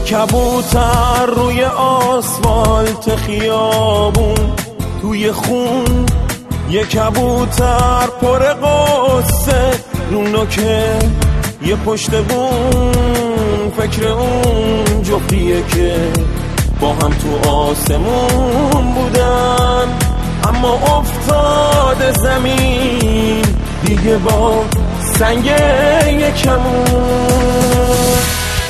کبوتر روی آسفالت خیابون توی خون، یه کبوتر پر قصه رو نوکه یه پشت بون، فکر اون جفتیه که با هم تو آسمون بودن، اما افتاد زمین دیگه با سنگ یکمون.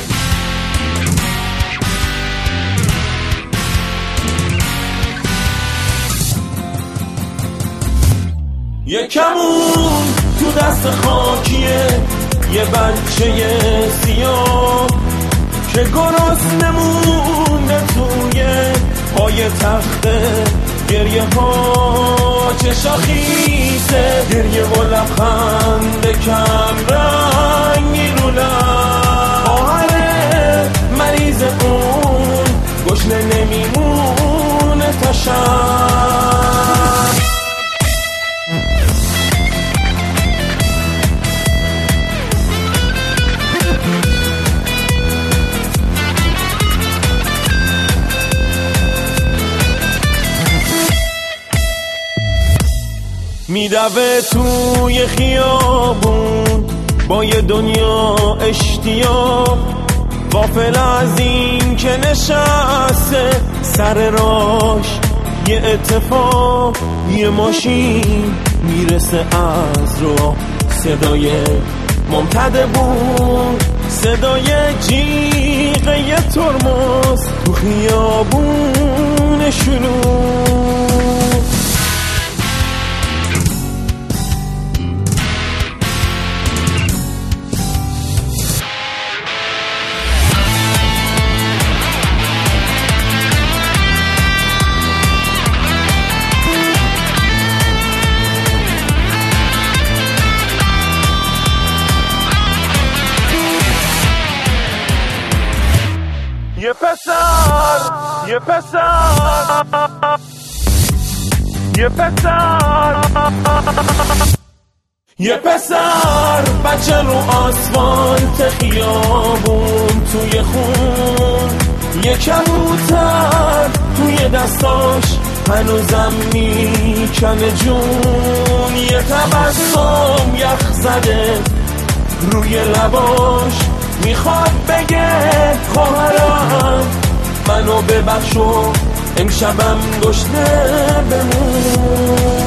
یکمون تو دست خاکیه یه بچه سیاه که گرسنه مونده توی پای تخته، گریه ها چشا خیسه، گریه و لبخند کم رنگی رو لب، خواهر مریض اون گشنه نمیمونه تا شب. میدوه توی خیابون با یه دنیا اشتیاق، غافل از این که نشسته سر راش یه اتفاق، یه ماشین میرسه از راه، صدای ممتد بود، صدای جیغ یه ترمز تو خیابون شلوغ. یه پسر بچه رو آسفالت خیابون توی خون، یه کبوتر توی دستاش هنوزم میکنه جون، یه تبسم یخ زده روی لباش، میخواد بگه خواهرم منو ببخش و امشبم گشنه بمون.